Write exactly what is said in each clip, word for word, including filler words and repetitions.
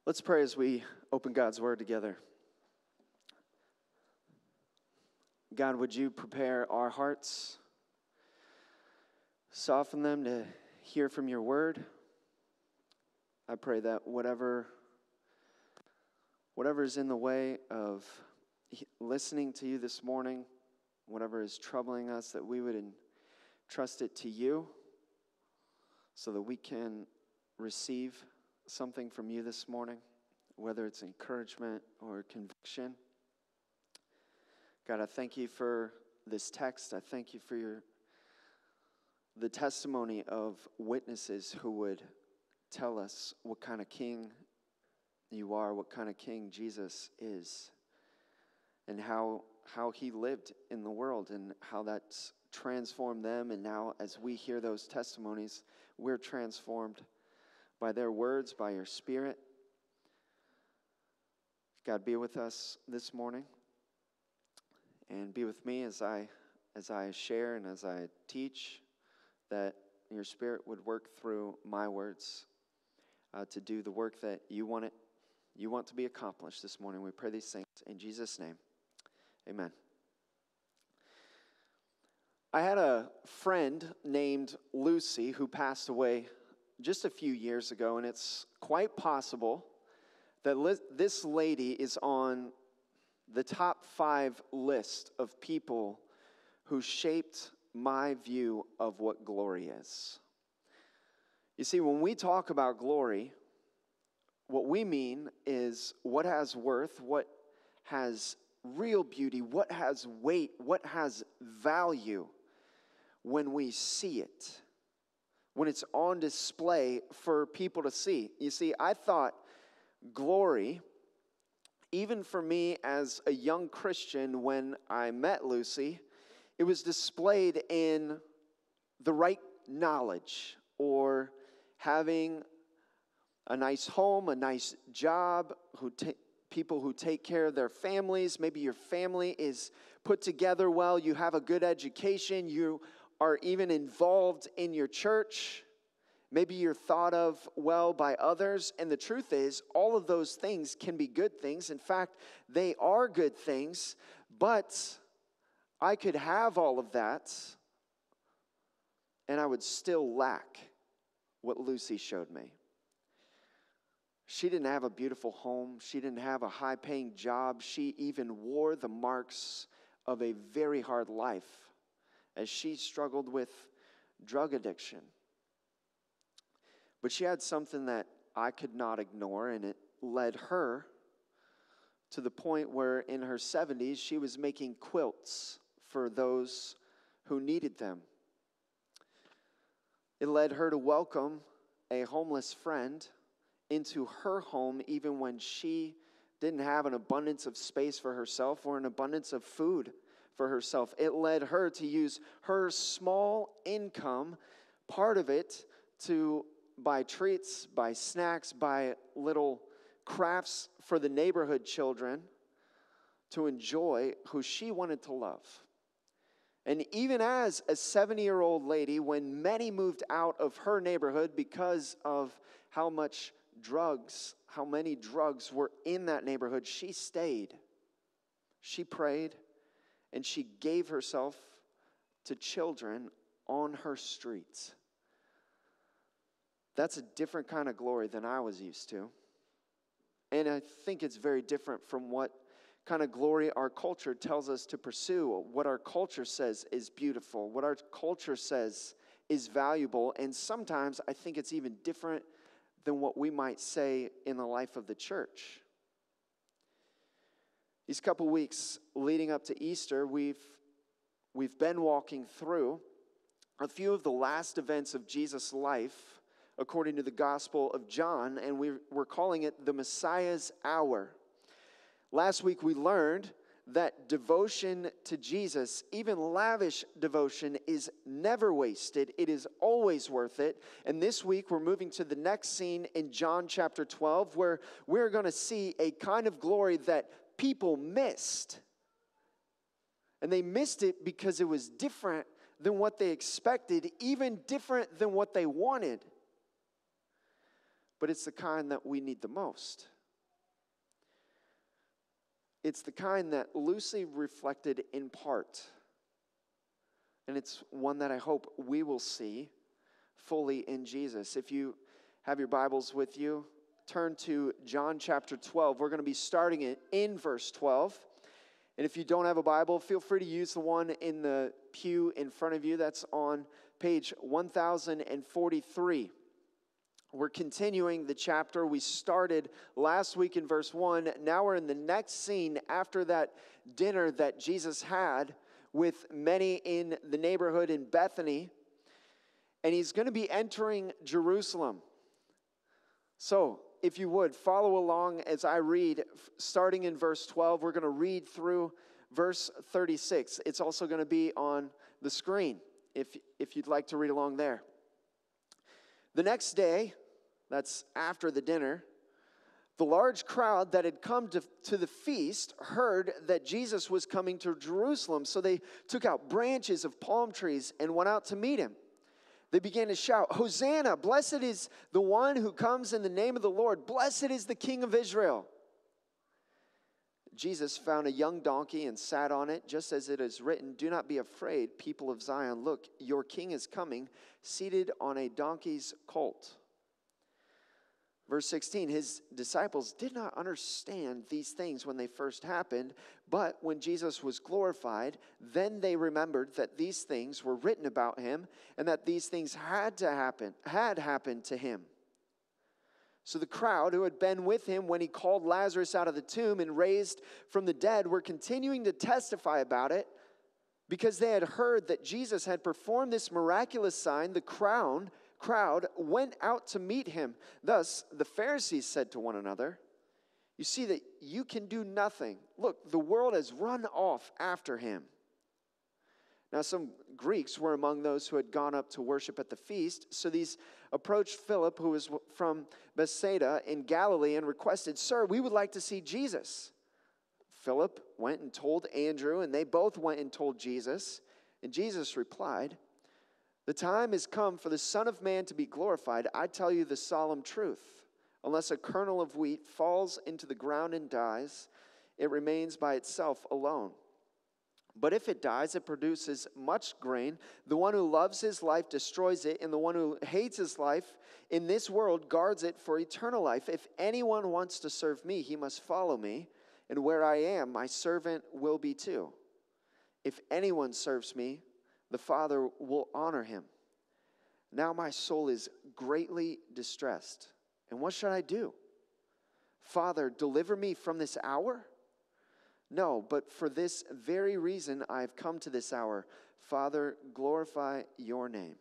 Let's pray as we open God's Word together. God, would you prepare our hearts, soften them to hear from your Word? I pray that whatever, whatever is in the way of listening to you this morning, whatever is troubling us, that we would entrust it to you so that we can receive something from you this morning, whether it's encouragement or conviction. God, I thank you for this text. I thank you for your the testimony of witnesses who would tell us what kind of king you are, what kind of king Jesus is, and how how he lived in the world and how that's transformed them. And now as we hear those testimonies, we're transformed by their words, by your Spirit. God, be with us this morning, and be with me as I as I share and as I teach, that your Spirit would work through my words uh, to do the work that you want it, you want to be accomplished this morning. We pray these things in Jesus' name. Amen. I had a friend named Lucy who passed away just a few years ago, and it's quite possible that li- this lady is on the top five list of people who shaped my view of what glory is. You see, when we talk about glory, what we mean is what has worth, what has real beauty, what has weight, what has value when we see it, when it's on display for people to see. You see, I thought glory, even for me as a young Christian when I met Lucy, it was displayed in the right knowledge, or having a nice home, a nice job, who ta- people who take care of their families. Maybe your family is put together well, you have a good education, you are even involved in your church. Maybe you're thought of well by others. And the truth is, all of those things can be good things. In fact, they are good things. But I could have all of that, and I would still lack what Lucy showed me. She didn't have a beautiful home. She didn't have a high-paying job. She even wore the marks of a very hard life as she struggled with drug addiction. But she had something that I could not ignore, and it led her to the point where in her seventies, she was making quilts for those who needed them. It led her to welcome a homeless friend into her home even when she didn't have an abundance of space for herself or an abundance of food for herself. It led her to use her small income, part of it, to buy treats, buy snacks, buy little crafts for the neighborhood children to enjoy, who she wanted to love. And even as a seventy-year-old lady, when many moved out of her neighborhood because of how much drugs, how many drugs were in that neighborhood, she stayed. She prayed, and she gave herself to children on her streets. That's a different kind of glory than I was used to. And I think it's very different from what kind of glory our culture tells us to pursue, what our culture says is beautiful, what our culture says is valuable. And sometimes I think it's even different than what we might say in the life of the church. These couple weeks leading up to Easter, we've we've been walking through a few of the last events of Jesus' life according to the Gospel of John, and we we're calling it the Messiah's Hour. Last week we learned that devotion to Jesus, even lavish devotion, is never wasted. It is always worth it. And this week we're moving to the next scene in John chapter twelve, where we're going to see a kind of glory that people missed. And they missed it because it was different than what they expected, even different than what they wanted. But it's the kind that we need the most. it's the kind that Lucy reflected in part. And it's one that I hope we will see fully in Jesus. If you have your Bibles with you, turn to John chapter twelve. We're going to be starting it in verse twelve. And if you don't have a Bible, feel free to use the one in the pew in front of you. That's on page one thousand forty-three. We're continuing the chapter. We started last week in verse one. Now we're in the next scene after that dinner that Jesus had with many in the neighborhood in Bethany. And he's going to be entering Jerusalem. So, if you would, follow along as I read, starting in verse twelve. We're going to read through verse thirty-six. It's also going to be on the screen, if, if you'd like to read along there. The next day, that's after the dinner, the large crowd that had come to, to the feast heard that Jesus was coming to Jerusalem. So they took out branches of palm trees and went out to meet him. They began to shout, "Hosanna, blessed is the one who comes in the name of the Lord. Blessed is the King of Israel." Jesus found a young donkey and sat on it, just as it is written, "Do not be afraid, people of Zion. Look, your king is coming, seated on a donkey's colt." Verse sixteen, his disciples did not understand these things when they first happened, but when Jesus was glorified, then they remembered that these things were written about him and that these things had to happen, had happened to him. So the crowd who had been with him when he called Lazarus out of the tomb and raised from the dead were continuing to testify about it because they had heard that Jesus had performed this miraculous sign. The crown crowd went out to meet him. Thus, the Pharisees said to one another, "You see that you can do nothing. Look, the world has run off after him." Now, some Greeks were among those who had gone up to worship at the feast. So these approached Philip, who was from Bethsaida in Galilee, and requested, "Sir, we would like to see Jesus." Philip went and told Andrew, and they both went and told Jesus. And Jesus replied, "The time has come for the Son of Man to be glorified. I tell you the solemn truth. Unless a kernel of wheat falls into the ground and dies, it remains by itself alone. But if it dies, it produces much grain. The one who loves his life destroys it, and the one who hates his life in this world guards it for eternal life. If anyone wants to serve me, he must follow me, and where I am, my servant will be too. If anyone serves me, the Father will honor him. Now my soul is greatly distressed. And what should I do? Father, deliver me from this hour? No, but for this very reason I have come to this hour. Father, glorify your name."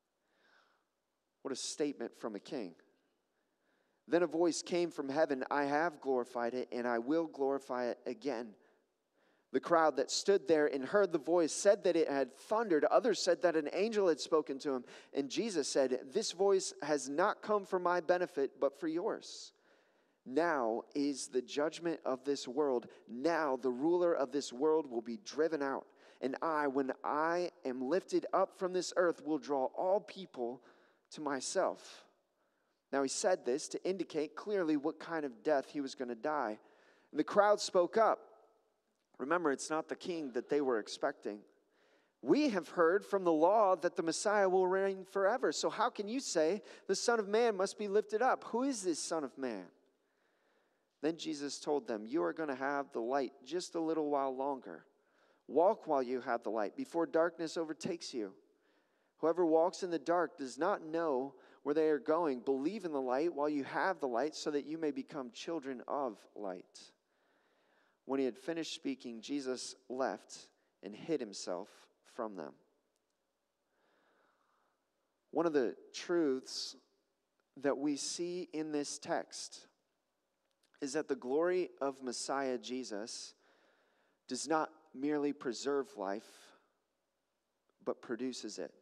What a statement from a king. Then a voice came from heaven, "I have glorified it, and I will glorify it again." The crowd that stood there and heard the voice said that it had thundered. Others said that an angel had spoken to him. And Jesus said, "This voice has not come for my benefit, but for yours. Now is the judgment of this world. Now the ruler of this world will be driven out. And I, when I am lifted up from this earth, will draw all people to myself." Now he said this to indicate clearly what kind of death he was going to die. And the crowd spoke up. Remember, it's not the king that they were expecting. "We have heard from the law that the Messiah will reign forever. So how can you say the Son of Man must be lifted up? Who is this Son of Man?" Then Jesus told them, "You are going to have the light just a little while longer. Walk while you have the light, before darkness overtakes you. Whoever walks in the dark does not know where they are going. Believe in the light while you have the light, so that you may become children of light." When he had finished speaking, Jesus left and hid himself from them. One of the truths that we see in this text is that the glory of Messiah Jesus does not merely preserve life, but produces it.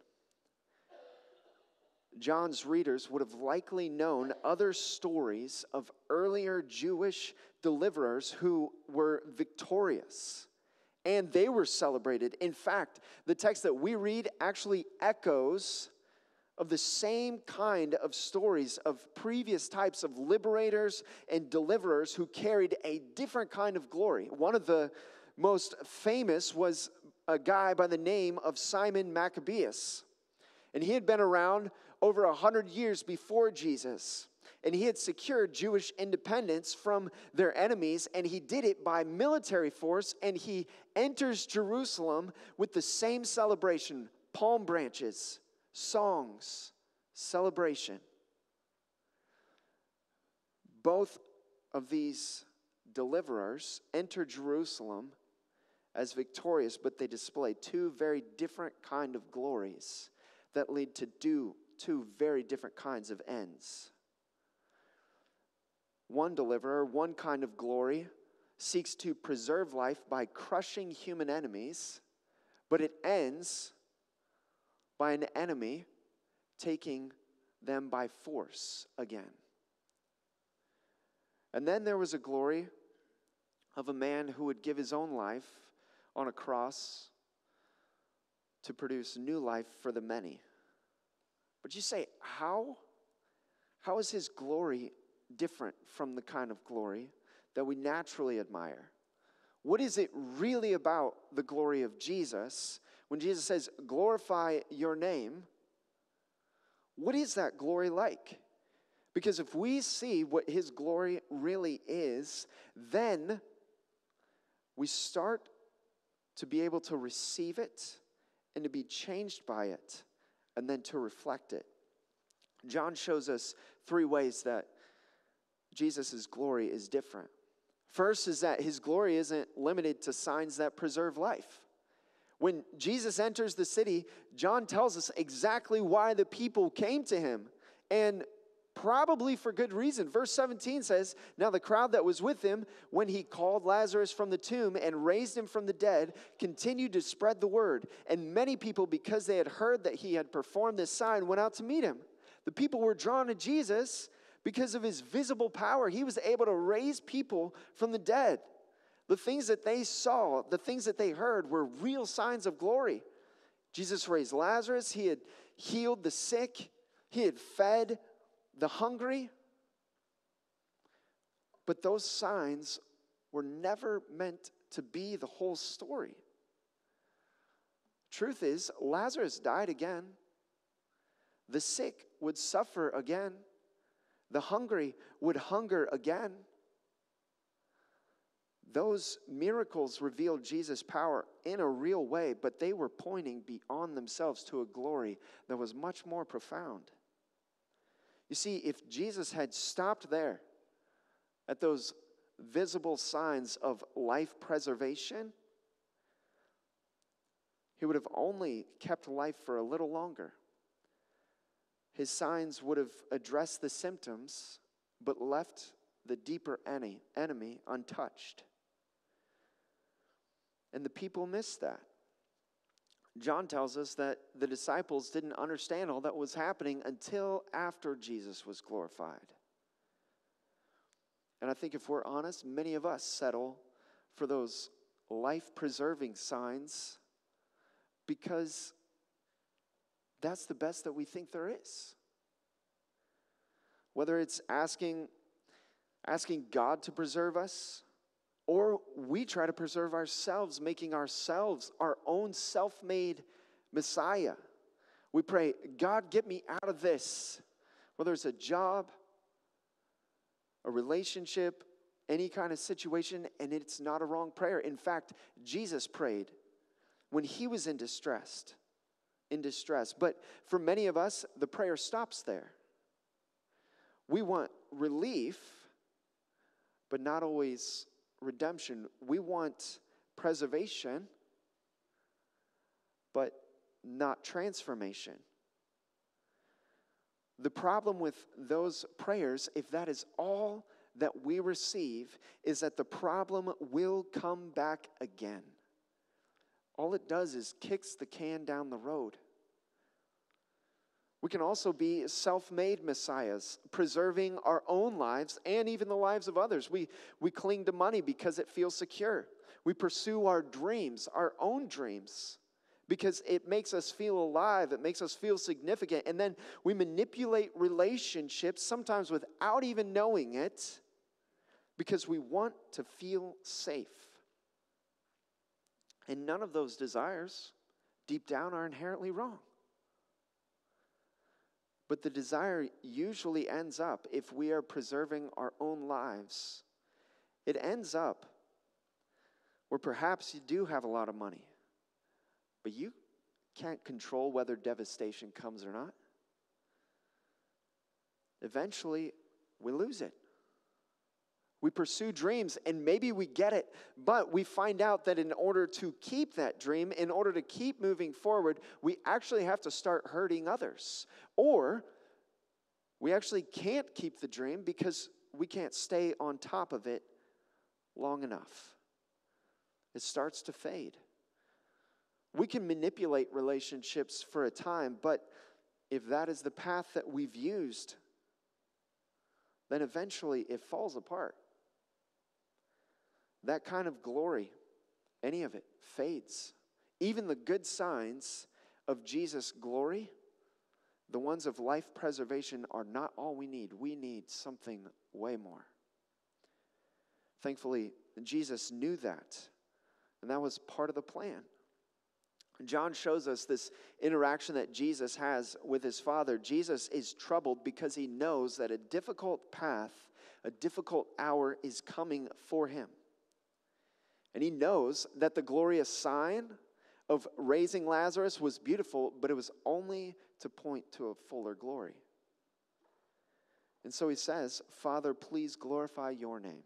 John's readers would have likely known other stories of earlier Jewish deliverers who were victorious, and they were celebrated. In fact, the text that we read actually echoes of the same kind of stories of previous types of liberators and deliverers who carried a different kind of glory. One of the most famous was a guy by the name of Simon Maccabeus. And he had been around over a hundred years before Jesus. And he had secured Jewish independence from their enemies, and he did it by military force, and he enters Jerusalem with the same celebration, palm branches, songs, celebration. Both of these deliverers enter Jerusalem as victorious, but they display two very different kind of glories that lead to do two very different kinds of ends. One deliverer, one kind of glory, seeks to preserve life by crushing human enemies, but it ends by an enemy taking them by force again. And then there was a glory of a man who would give his own life on a cross to produce new life for the many. But you say, how? How is his glory different from the kind of glory that we naturally admire? What is it really about the glory of Jesus? When Jesus says, glorify your name, what is that glory like? Because if we see what his glory really is, then we start to be able to receive it and to be changed by it and then to reflect it. John shows us three ways that Jesus' glory is different. First is that his glory isn't limited to signs that preserve life. When Jesus enters the city, John tells us exactly why the people came to him, and probably for good reason. Verse seventeen says, now the crowd that was with him when he called Lazarus from the tomb and raised him from the dead continued to spread the word. And many people, because they had heard that he had performed this sign, went out to meet him. The people were drawn to Jesus because of his visible power. He was able to raise people from the dead. The things that they saw, the things that they heard were real signs of glory. Jesus raised Lazarus. He had healed the sick. He had fed the hungry. But those signs were never meant to be the whole story. Truth is, Lazarus died again. The sick would suffer again. The hungry would hunger again. Those miracles revealed Jesus' power in a real way, but they were pointing beyond themselves to a glory that was much more profound. You see, if Jesus had stopped there at those visible signs of life preservation, he would have only kept life for a little longer. His signs would have addressed the symptoms, but left the deeper enemy untouched. And the people missed that. John tells us that the disciples didn't understand all that was happening until after Jesus was glorified. And I think if we're honest, many of us settle for those life-preserving signs because that's the best that we think there is. Whether it's asking, asking God to preserve us, or we try to preserve ourselves, making ourselves our own self-made Messiah. We pray, God, get me out of this. Whether it's a job, a relationship, any kind of situation, and it's not a wrong prayer. In fact, Jesus prayed when he was in distress, in distress. But for many of us, the prayer stops there. We want relief, but not always redemption. We want preservation, but not transformation. The problem with those prayers, if that is all that we receive, is that the problem will come back again. All it does is kicks the can down the road. We can also be self-made messiahs, preserving our own lives and even the lives of others. We, we cling to money because it feels secure. We pursue our dreams, our own dreams, because it makes us feel alive. It makes us feel significant. And then we manipulate relationships, sometimes without even knowing it, because we want to feel safe. And none of those desires, deep down, are inherently wrong. But the desire usually ends up, if we are preserving our own lives, it ends up where perhaps you do have a lot of money, but you can't control whether devastation comes or not. Eventually, we lose it. We pursue dreams, and maybe we get it, but we find out that in order to keep that dream, in order to keep moving forward, we actually have to start hurting others. Or we actually can't keep the dream because we can't stay on top of it long enough. It starts to fade. We can manipulate relationships for a time, but if that is the path that we've used, then eventually it falls apart. That kind of glory, any of it, fades. Even the good signs of Jesus' glory, the ones of life preservation, are not all we need. We need something way more. Thankfully, Jesus knew that, and that was part of the plan. John shows us this interaction that Jesus has with his Father. Jesus is troubled because he knows that a difficult path, a difficult hour is coming for him. And he knows that the glorious sign of raising Lazarus was beautiful, but it was only to point to a fuller glory. And so he says, Father, please glorify your name.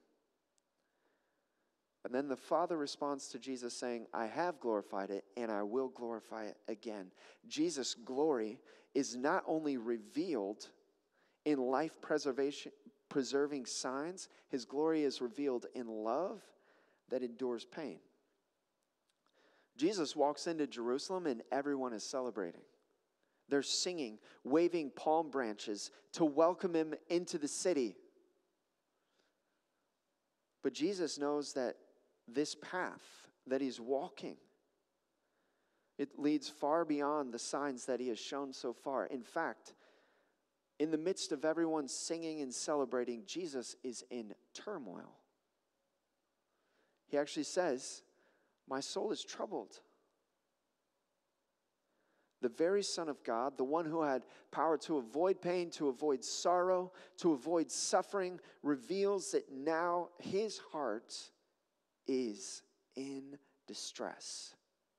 And then the Father responds to Jesus saying, I have glorified it, and I will glorify it again. Jesus' glory is not only revealed in life preservation, preserving signs, his glory is revealed in love that endures pain. Jesus walks into Jerusalem, and everyone is celebrating. They're singing, waving palm branches to welcome him into the city. But Jesus knows that this path that he's walking, it leads far beyond the signs that he has shown so far. In fact, in the midst of everyone singing and celebrating, Jesus is in turmoil. He actually says, my soul is troubled. The very Son of God, the one who had power to avoid pain, to avoid sorrow, to avoid suffering, reveals that now his heart is in distress.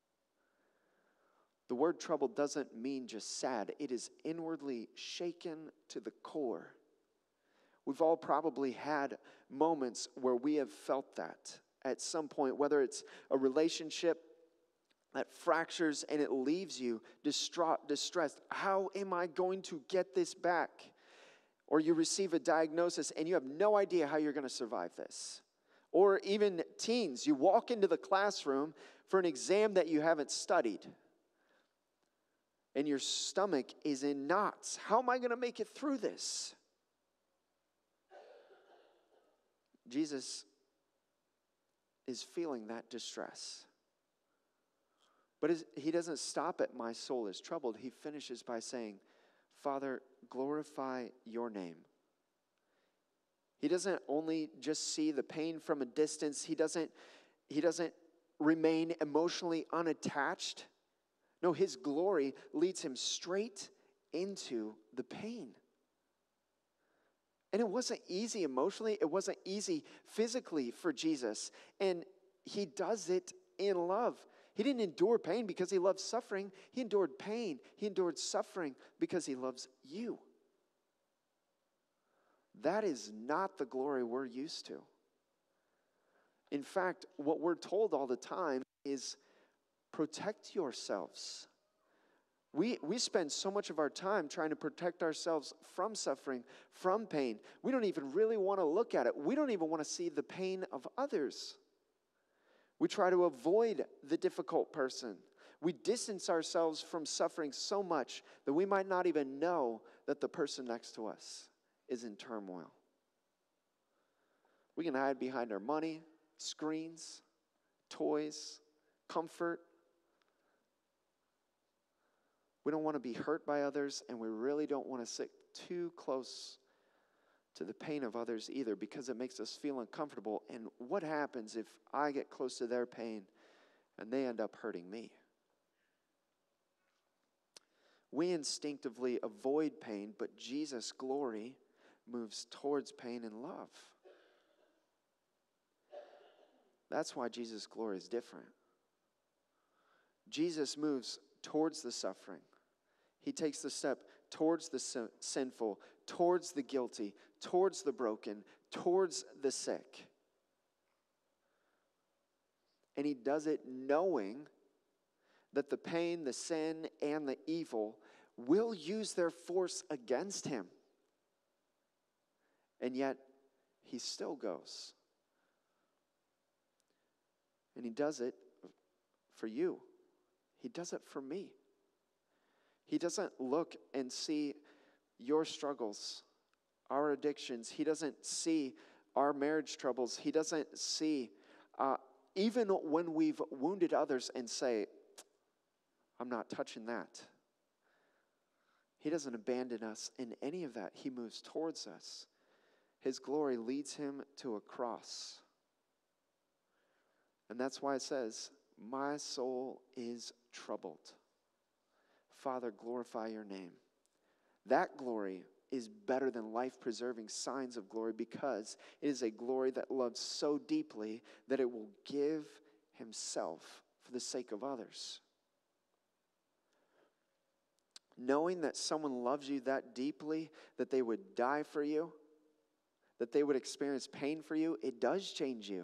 The word troubled doesn't mean just sad. It is inwardly shaken to the core. We've all probably had moments where we have felt that at some point, whether it's a relationship that fractures and it leaves you distraught, distressed. How am I going to get this back? Or you receive a diagnosis and you have no idea how you're going to survive this. Or even teens, you walk into the classroom for an exam that you haven't studied, and your stomach is in knots. How am I going to make it through this? Jesus is feeling that distress. But he doesn't stop at my soul is troubled. He finishes by saying, Father, glorify your name. He doesn't only just see the pain from a distance. He doesn't, he doesn't remain emotionally unattached. No, his glory leads him straight into the pain. And it wasn't easy emotionally. It wasn't easy physically for Jesus. And he does it in love. He didn't endure pain because he loved suffering. He endured pain. He endured suffering because he loves you. That is not the glory we're used to. In fact, what we're told all the time is protect yourselves. We, we spend so much of our time trying to protect ourselves from suffering, from pain. We don't even really want to look at it. We don't even want to see the pain of others. We try to avoid the difficult person. We distance ourselves from suffering so much that we might not even know that the person next to us is in turmoil. We can hide behind our money, screens, toys, comfort. We don't want to be hurt by others, and we really don't want to sit too close to the pain of others either, because it makes us feel uncomfortable. And what happens if I get close to their pain and they end up hurting me? We instinctively avoid pain, but Jesus' glory moves towards pain and love. That's why Jesus' glory is different. Jesus moves towards the suffering. He takes the step towards the sin- sinful, towards the guilty, towards the broken, towards the sick. And he does it knowing that the pain, the sin, and the evil will use their force against him. And yet, he still goes. And he does it for you. He does it for me. He doesn't look and see your struggles, our addictions. He doesn't see our marriage troubles. He doesn't see, uh, even when we've wounded others, and say, I'm not touching that. He doesn't abandon us in any of that. He moves towards us. His glory leads him to a cross. And that's why it says, my soul is troubled. Father, glorify your name. That glory is better than life-preserving signs of glory, because it is a glory that loves so deeply that it will give himself for the sake of others. Knowing that someone loves you that deeply, that they would die for you, that they would experience pain for you, it does change you.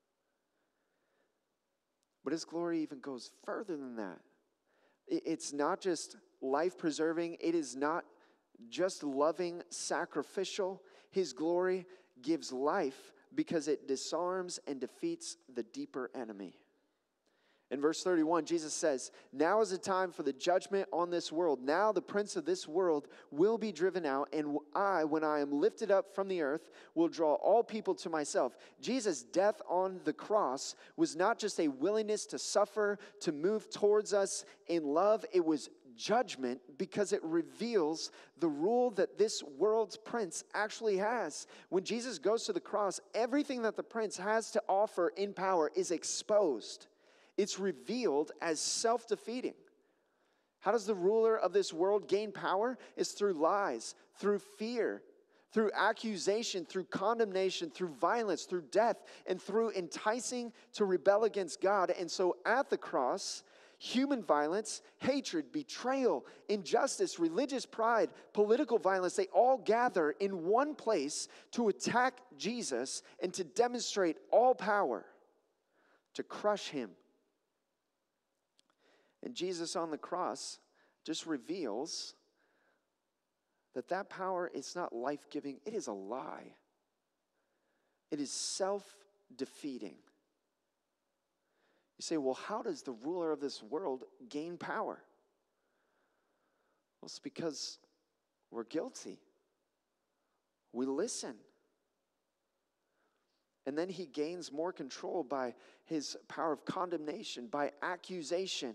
But his glory even goes further than that. It's not just life-preserving. It is not just loving, sacrificial. His glory gives life because it disarms and defeats the deeper enemy. In verse thirty-one, Jesus says, now is the time for the judgment on this world. Now the prince of this world will be driven out, and I, when I am lifted up from the earth, will draw all people to myself. Jesus' death on the cross was not just a willingness to suffer, to move towards us in love. It was judgment, because it reveals the rule that this world's prince actually has. When Jesus goes to the cross, everything that the prince has to offer in power is exposed. It's revealed as self-defeating. How does the ruler of this world gain power? It's through lies, through fear, through accusation, through condemnation, through violence, through death, and through enticing to rebel against God. And so at the cross, human violence, hatred, betrayal, injustice, religious pride, political violence, they all gather in one place to attack Jesus and to demonstrate all power, to crush him. And Jesus on the cross just reveals that that power is not life-giving. It is a lie. It is self-defeating. You say, well, how does the ruler of this world gain power? Well, it's because we're guilty. We listen. And then he gains more control by his power of condemnation, by accusation.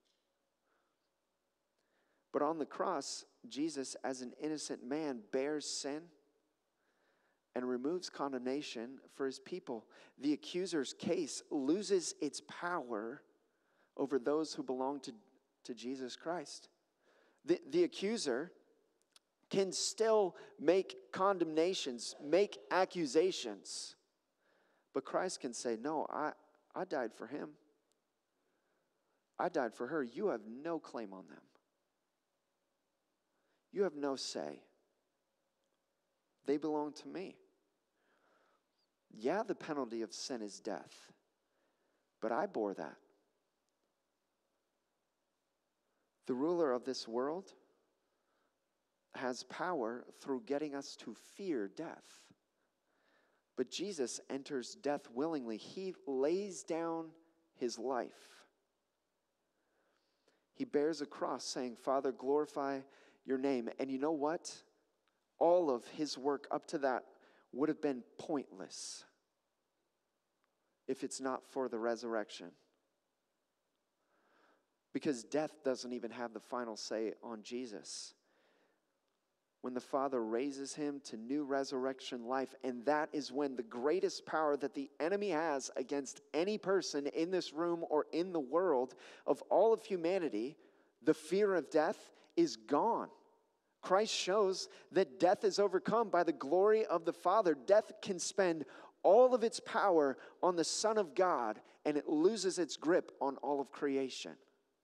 But on the cross, Jesus, as an innocent man, bears sin and removes condemnation for his people. The accuser's case loses its power over those who belong to, to Jesus Christ. The, the accuser can still make condemnations, make accusations, but Christ can say, no, I, I died for him. I died for her. You have no claim on them. You have no say. They belong to me. Yeah, the penalty of sin is death, but I bore that. The ruler of this world has power through getting us to fear death. But Jesus enters death willingly. He lays down his life. He bears a cross saying, Father, glorify your name. And you know what? All of his work up to that would have been pointless if it's not for the resurrection. Because death doesn't even have the final say on Jesus. When the Father raises him to new resurrection life, and that is when the greatest power that the enemy has against any person in this room or in the world of all of humanity, the fear of death, is gone. Christ shows that death is overcome by the glory of the Father. Death can spend all of its power on the Son of God, and it loses its grip on all of creation.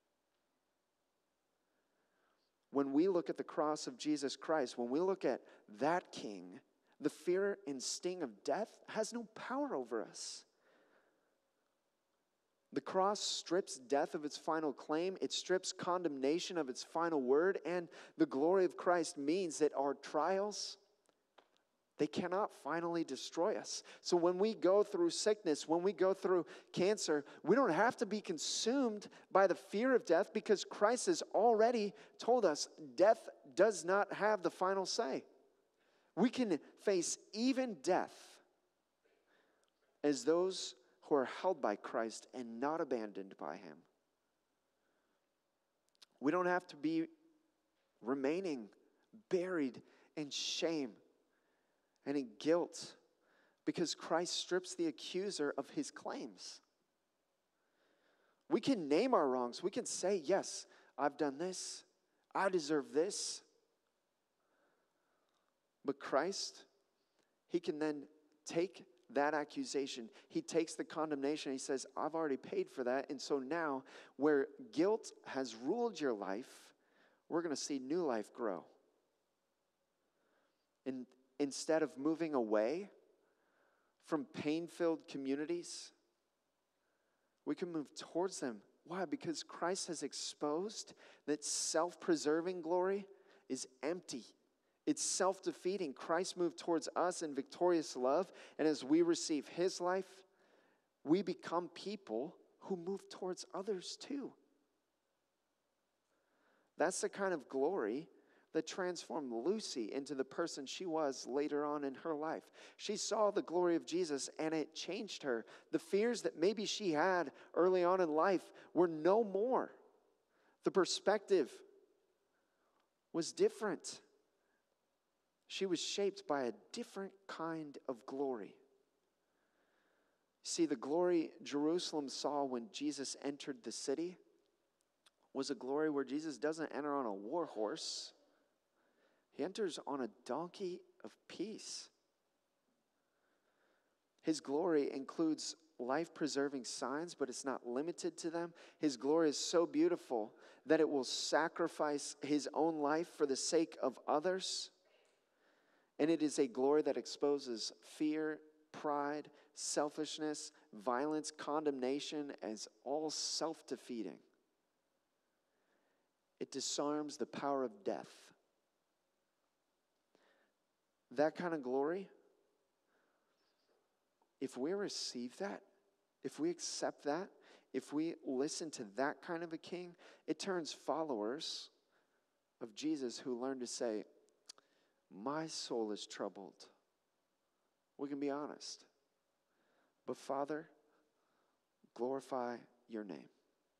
When we look at the cross of Jesus Christ, when we look at that King, the fear and sting of death has no power over us. The cross strips death of its final claim. It strips condemnation of its final word. And the glory of Christ means that our trials, they cannot finally destroy us. So when we go through sickness, when we go through cancer, we don't have to be consumed by the fear of death, because Christ has already told us death does not have the final say. We can face even death as those who are held by Christ and not abandoned by him. We don't have to be remaining buried in shame and in guilt, because Christ strips the accuser of his claims. We can name our wrongs. We can say, yes, I've done this. I deserve this. But Christ, he can then take that accusation. He takes the condemnation. He says, I've already paid for that. And so now, where guilt has ruled your life, we're going to see new life grow. And instead of moving away from pain-filled communities, we can move towards them. Why? Because Christ has exposed that self-preserving glory is empty. It's self-defeating. Christ moved towards us in victorious love, and as we receive his life, we become people who move towards others too. That's the kind of glory that transformed Lucy into the person she was later on in her life. She saw the glory of Jesus, and it changed her. The fears that maybe she had early on in life were no more. The perspective was different. She was shaped by a different kind of glory. See, the glory Jerusalem saw when Jesus entered the city was a glory where Jesus doesn't enter on a war horse. He enters on a donkey of peace. His glory includes life-preserving signs, but it's not limited to them. His glory is so beautiful that it will sacrifice his own life for the sake of others. And it is a glory that exposes fear, pride, selfishness, violence, condemnation as all self-defeating. It disarms the power of death. That kind of glory, if we receive that, if we accept that, if we listen to that kind of a king, it turns followers of Jesus who learn to say, my soul is troubled. We can be honest. But Father, glorify your name.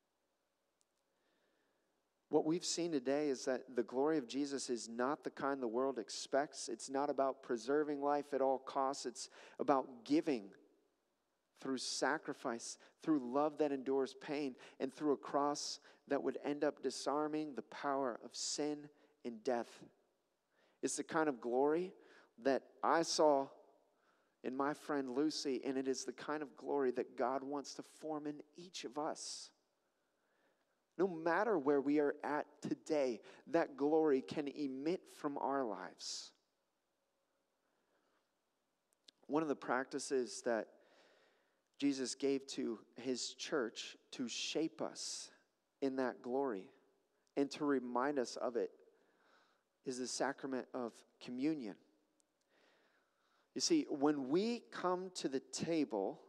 What we've seen today is that the glory of Jesus is not the kind the world expects. It's not about preserving life at all costs. It's about giving through sacrifice, through love that endures pain, and through a cross that would end up disarming the power of sin and death. It's the kind of glory that I saw in my friend Lucy, and it is the kind of glory that God wants to form in each of us. No matter where we are at today, that glory can emit from our lives. One of the practices that Jesus gave to his church to shape us in that glory and to remind us of it is the sacrament of communion. You see, when we come to the table,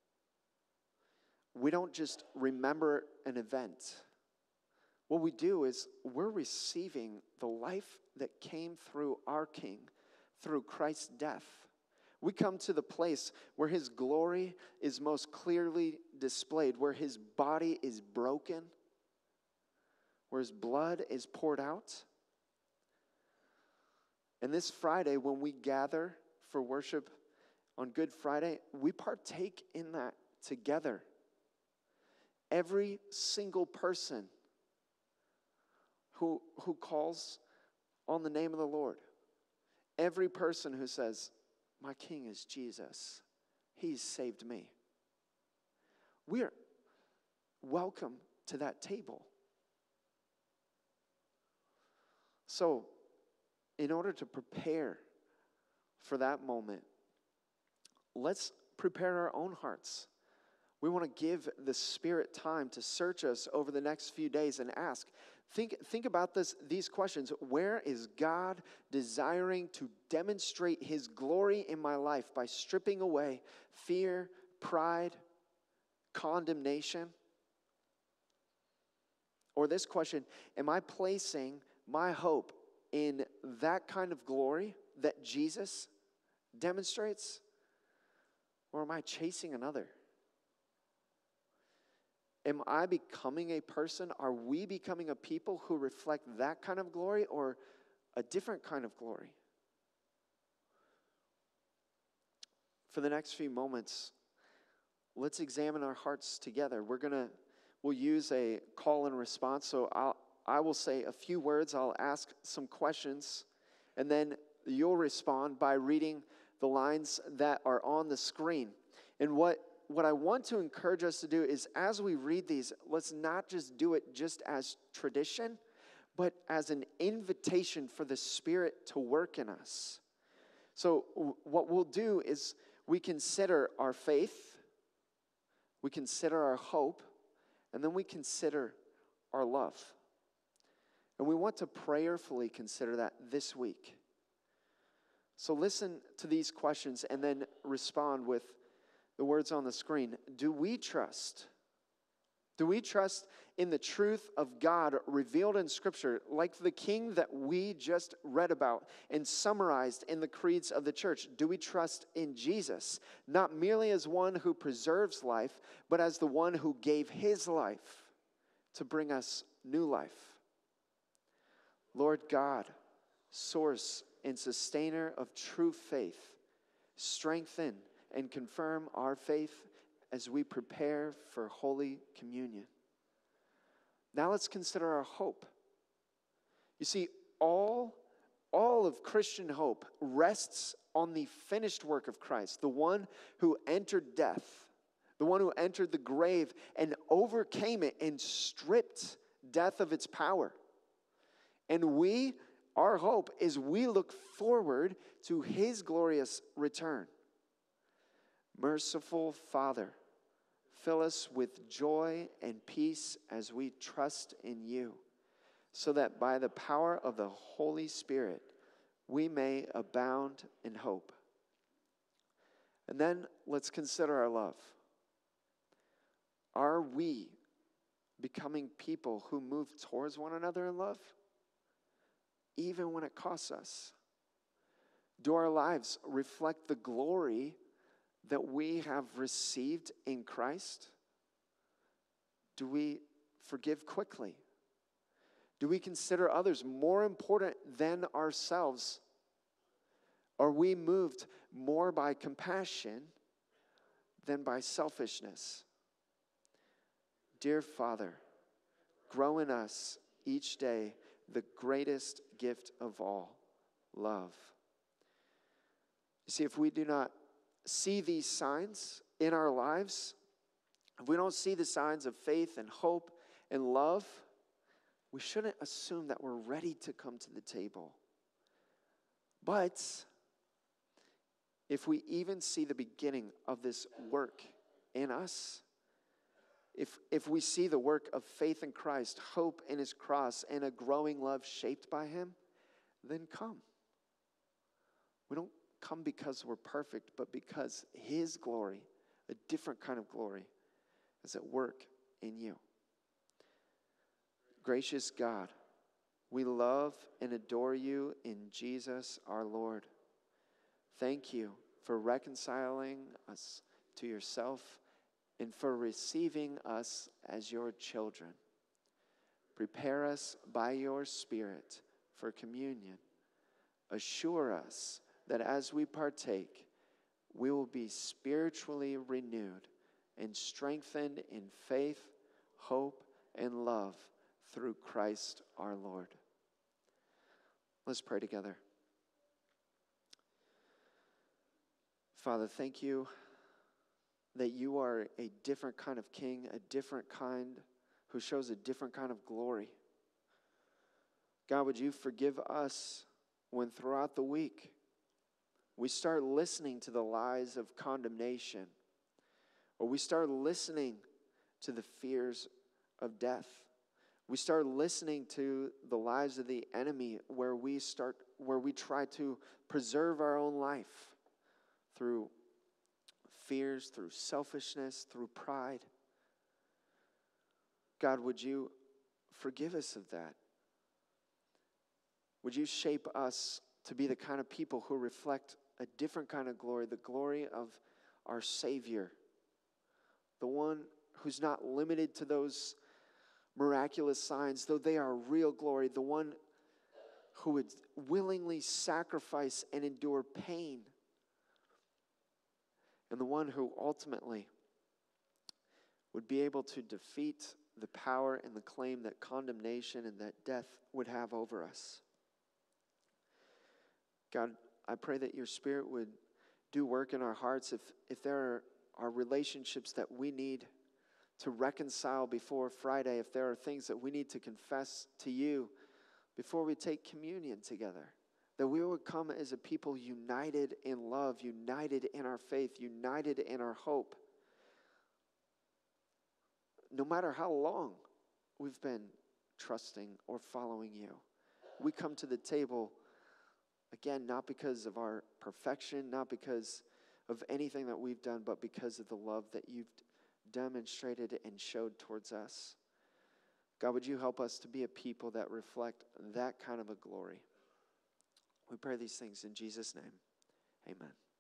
we don't just remember an event. What we do is we're receiving the life that came through our King, through Christ's death. We come to the place where his glory is most clearly displayed, where his body is broken where his blood is poured out. And this Friday, when we gather for worship on Good Friday, we partake in that together. Every single person who, who calls on the name of the Lord, every person who says, my King is Jesus, he's saved me. We are welcome to that table. So, in order to prepare for that moment, let's prepare our own hearts. We want to give the Spirit time to search us over the next few days and ask, think, think about this, these questions. Where is God desiring to demonstrate his glory in my life by stripping away fear, pride, condemnation? Or this question, am I placing my hope in that kind of glory that Jesus demonstrates? Or am I chasing another? Am I becoming a person? Are we becoming a people who reflect that kind of glory or a different kind of glory? For the next few moments, let's examine our hearts together. We're going to, we'll use a call and response. So I'll, I will say a few words. I'll ask some questions, and then you'll respond by reading the lines that are on the screen. And what, what I want to encourage us to do is as we read these, let's not just do it just as tradition, but as an invitation for the Spirit to work in us. So w- what we'll do is we consider our faith, we consider our hope, and then we consider our love. And we want to prayerfully consider that this week. So listen to these questions and then respond with the words on the screen. Do we trust? Do we trust in the truth of God revealed in Scripture, like the King that we just read about and summarized in the creeds of the church? Do we trust in Jesus, not merely as one who preserves life, but as the one who gave his life to bring us new life? Lord God, source and sustainer of true faith, strengthen and confirm our faith as we prepare for Holy Communion. Now let's consider our hope. You see, all, all of Christian hope rests on the finished work of Christ, the one who entered death, the one who entered the grave and overcame it and stripped death of its power. And we, our hope is we look forward to his glorious return. Merciful Father, fill us with joy and peace as we trust in you, so that by the power of the Holy Spirit, we may abound in hope. And then let's consider our love. Are we becoming people who move towards one another in love, even when it costs us? Do our lives reflect the glory that we have received in Christ? Do we forgive quickly? Do we consider others more important than ourselves? Are we moved more by compassion than by selfishness? Dear Father, grow in us each day the greatest gift of all, love. You see, if we do not see these signs in our lives, if we don't see the signs of faith and hope and love, we shouldn't assume that we're ready to come to the table. But if we even see the beginning of this work in us, if, if we see the work of faith in Christ, hope in his cross, and a growing love shaped by him, then come. We don't come because we're perfect, but because his glory, a different kind of glory, is at work in you. Gracious God, we love and adore you in Jesus our Lord. Thank you for reconciling us to yourself and for receiving us as your children. Prepare us by your Spirit for communion. Assure us that as we partake, we will be spiritually renewed and strengthened in faith, hope, and love through Christ our Lord. Let's pray together. Father, thank you that you are a different kind of king, a different kind who shows a different kind of glory. God, would you forgive us when throughout the week we start listening to the lies of condemnation, or we start listening to the fears of death. We start listening to the lies of the enemy where we start where we try to preserve our own life through fears, through selfishness, through pride. God, would you forgive us of that? Would you shape us to be the kind of people who reflect a different kind of glory, the glory of our Savior, the one who's not limited to those miraculous signs, though they are real glory, the one who would willingly sacrifice and endure pain, and the one who ultimately would be able to defeat the power and the claim that condemnation and that death would have over us. God, I pray that your Spirit would do work in our hearts. If, if there are, are relationships that we need to reconcile before Friday, if there are things that we need to confess to you before we take communion together, that we would come as a people united in love, united in our faith, united in our hope. No matter how long we've been trusting or following you, we come to the table, again, not because of our perfection, not because of anything that we've done, but because of the love that you've demonstrated and showed towards us. God, would you help us to be a people that reflect that kind of a glory? We pray these things in Jesus' name. Amen.